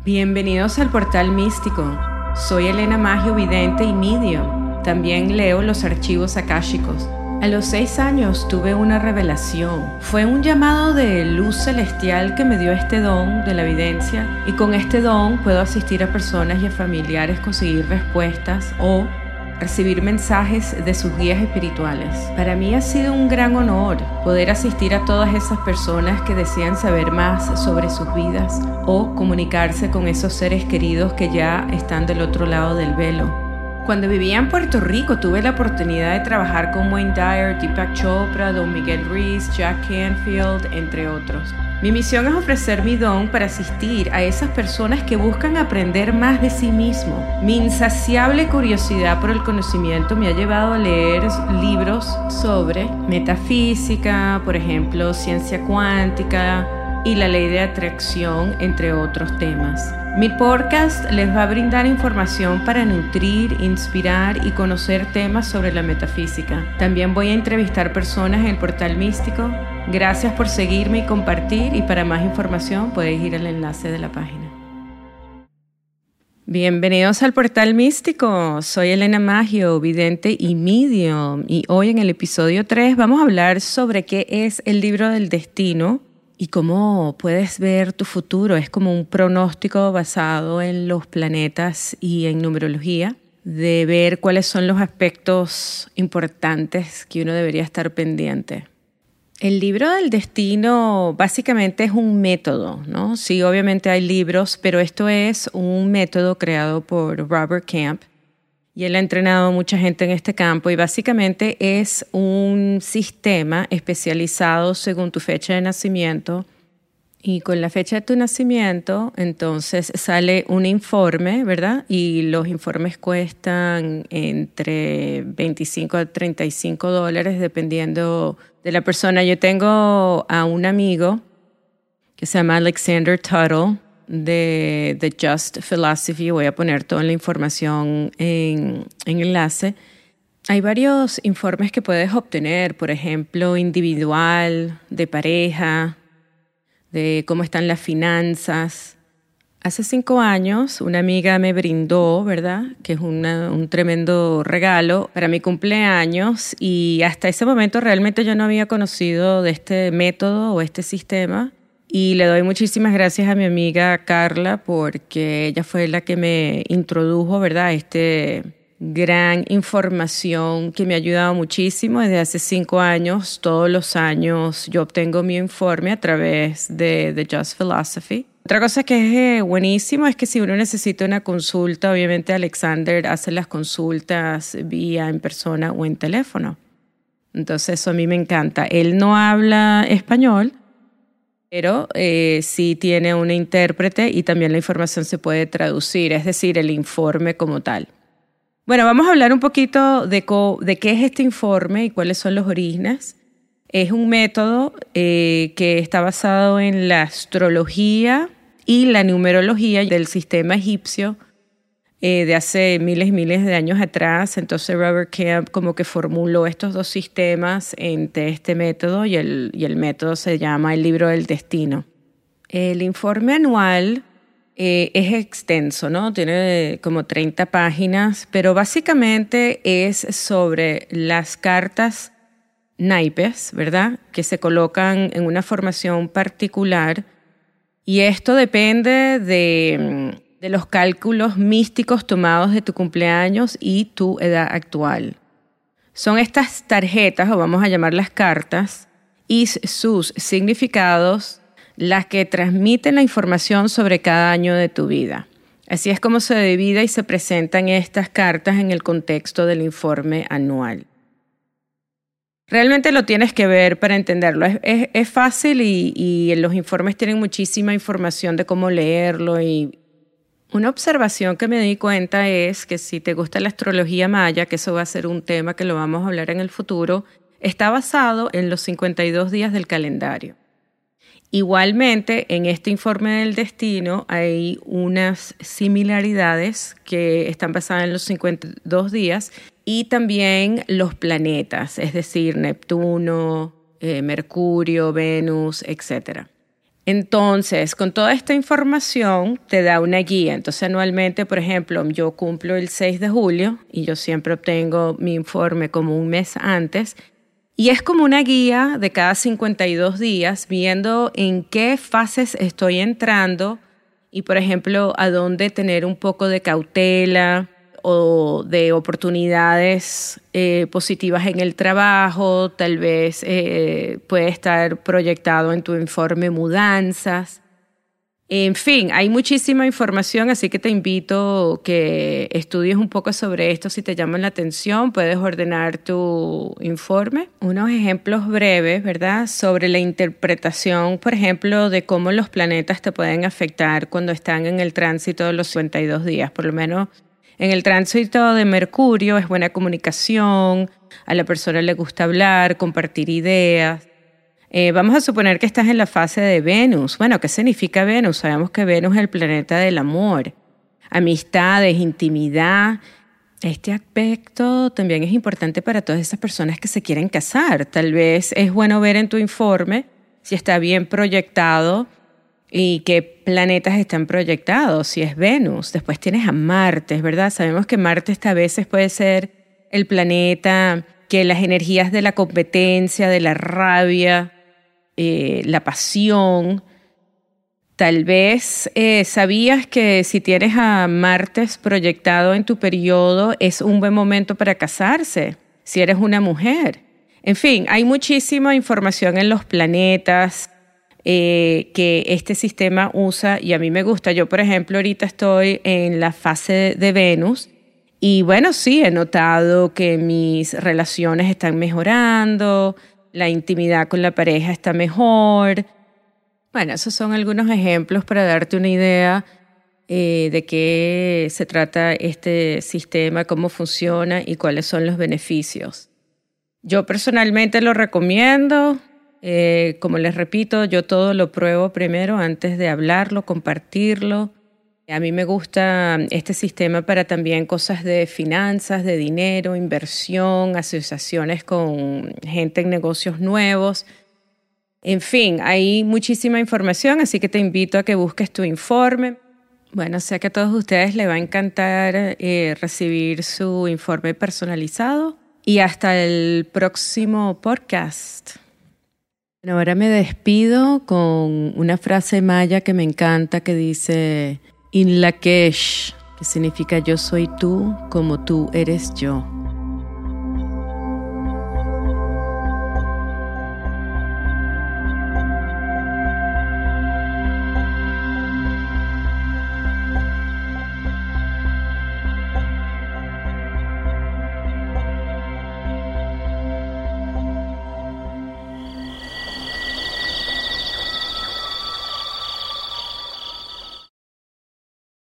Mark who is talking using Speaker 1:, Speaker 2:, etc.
Speaker 1: Bienvenidos al Portal Místico. Soy Elena Maggio, vidente y medium. También leo los archivos akáshicos. A los 6 años tuve una revelación. Fue un llamado de luz celestial que me dio este don de la evidencia, y con este don puedo asistir a personas y a familiares, conseguir respuestas o recibir mensajes de sus guías espirituales. Para mí ha sido un gran honor poder asistir a todas esas personas que desean saber más sobre sus vidas o comunicarse con esos seres queridos que ya están del otro lado del velo. Cuando vivía en Puerto Rico tuve la oportunidad de trabajar con Wayne Dyer, Deepak Chopra, Don Miguel Ruiz, Jack Canfield, entre otros. Mi misión es ofrecer mi don para asistir a esas personas que buscan aprender más de sí mismo. Mi insaciable curiosidad por el conocimiento me ha llevado a leer libros sobre metafísica, por ejemplo, ciencia cuántica y la ley de atracción, entre otros temas. Mi podcast les va a brindar información para nutrir, inspirar y conocer temas sobre la metafísica. También voy a entrevistar personas en el Portal Místico. Gracias por seguirme y compartir, y para más información puedes ir al enlace de la página. Bienvenidos al Portal Místico. Soy Elena Maggio, vidente y medium, y hoy en el episodio 3 vamos a hablar sobre qué es el libro del destino y cómo puedes ver tu futuro. Es como un pronóstico basado en los planetas y en numerología, de ver cuáles son los aspectos importantes que uno debería estar pendiente. El libro del destino básicamente es un método, ¿no? Sí, obviamente hay libros, pero esto es un método creado por Robert Camp. Y él ha entrenado a mucha gente en este campo, y básicamente es un sistema especializado según tu fecha de nacimiento. Y con la fecha de tu nacimiento, entonces sale un informe, ¿verdad? Y los informes cuestan entre $25 a $35, dependiendo de la persona. Yo tengo a un amigo que se llama Alexander Tuttle, de The Just Philosophy. Voy a poner toda la información en enlace. Hay varios informes que puedes obtener, por ejemplo, individual, de pareja, de cómo están las finanzas. Hace 5 años una amiga me brindó, ¿verdad?, que es un tremendo regalo para mi cumpleaños, y hasta ese momento realmente yo no había conocido de este método o este sistema. Y le doy muchísimas gracias a mi amiga Carla, porque ella fue la que me introdujo, ¿verdad?, a esta gran información que me ha ayudado muchísimo. Desde hace 5 años, todos los años, yo obtengo mi informe a través de The Just Philosophy. Otra cosa que es buenísimo es que si uno necesita una consulta, obviamente Alexander hace las consultas vía en persona o en teléfono. Entonces eso a mí me encanta. Él no habla español, pero sí tiene una intérprete, y también la información se puede traducir, es decir, el informe como tal. Bueno, vamos a hablar un poquito de qué es este informe y cuáles son los orígenes. Es un método que está basado en la astrología y la numerología del sistema egipcio de hace miles y miles de años atrás. Entonces Robert Camp como que formuló estos dos sistemas entre este método, y el método se llama el libro del destino. El informe anual es extenso, ¿no? Tiene como 30 páginas, pero básicamente es sobre las cartas naipes, ¿verdad?, que se colocan en una formación particular, y esto depende de los cálculos místicos tomados de tu cumpleaños y tu edad actual. Son estas tarjetas, o vamos a llamarlas cartas, y sus significados las que transmiten la información sobre cada año de tu vida. Así es como se divide y se presentan estas cartas en el contexto del informe anual. Realmente lo tienes que ver para entenderlo. Es fácil, y los informes tienen muchísima información de cómo leerlo. Y una observación que me di cuenta es que si te gusta la astrología maya, que eso va a ser un tema que lo vamos a hablar en el futuro, está basado en los 52 días del calendario. Igualmente, en este informe del destino hay unas similaridades que están basadas en los 52 días, y también los planetas, es decir, Neptuno, Mercurio, Venus, etc. Entonces, con toda esta información te da una guía. Entonces, anualmente, por ejemplo, yo cumplo el 6 de julio y yo siempre obtengo mi informe como un mes antes. Y es como una guía de cada 52 días, viendo en qué fases estoy entrando y, por ejemplo, a dónde tener un poco de cautela o de oportunidades positivas en el trabajo. Tal vez puede estar proyectado en tu informe mudanzas. En fin, hay muchísima información, así que te invito que estudies un poco sobre esto. Si te llama la atención, puedes ordenar tu informe. Unos ejemplos breves, ¿verdad?, sobre la interpretación, por ejemplo, de cómo los planetas te pueden afectar cuando están en el tránsito de los 52 días. Por lo menos en el tránsito de Mercurio es buena comunicación, a la persona le gusta hablar, compartir ideas. Vamos a suponer que estás en la fase de Venus. Bueno, ¿qué significa Venus? Sabemos que Venus es el planeta del amor, amistades, intimidad. Este aspecto también es importante para todas esas personas que se quieren casar. Tal vez es bueno ver en tu informe si está bien proyectado y qué planetas están proyectados, si es Venus. Después tienes a Marte, ¿verdad? Sabemos que Marte a veces puede ser el planeta que las energías de la competencia, de la rabia, la pasión. Tal vez sabías que si tienes a Marte proyectado en tu periodo es un buen momento para casarse, si eres una mujer. En fin, hay muchísima información en los planetas que este sistema usa y a mí me gusta. Yo, por ejemplo, ahorita estoy en la fase de Venus y bueno, sí, he notado que mis relaciones están mejorando, la intimidad con la pareja está mejor. Bueno, esos son algunos ejemplos para darte una idea de qué se trata este sistema, cómo funciona y cuáles son los beneficios. Yo personalmente lo recomiendo. Como les repito, yo todo lo pruebo primero antes de hablarlo, compartirlo. A mí me gusta este sistema para también cosas de finanzas, de dinero, inversión, asociaciones con gente en negocios nuevos. En fin, hay muchísima información, así que te invito a que busques tu informe. Bueno, sé que a todos ustedes les va a encantar recibir su informe personalizado. Y hasta el próximo podcast. Bueno, ahora me despido con una frase maya que me encanta que dice In Lakesh, que significa yo soy tú como tú eres yo.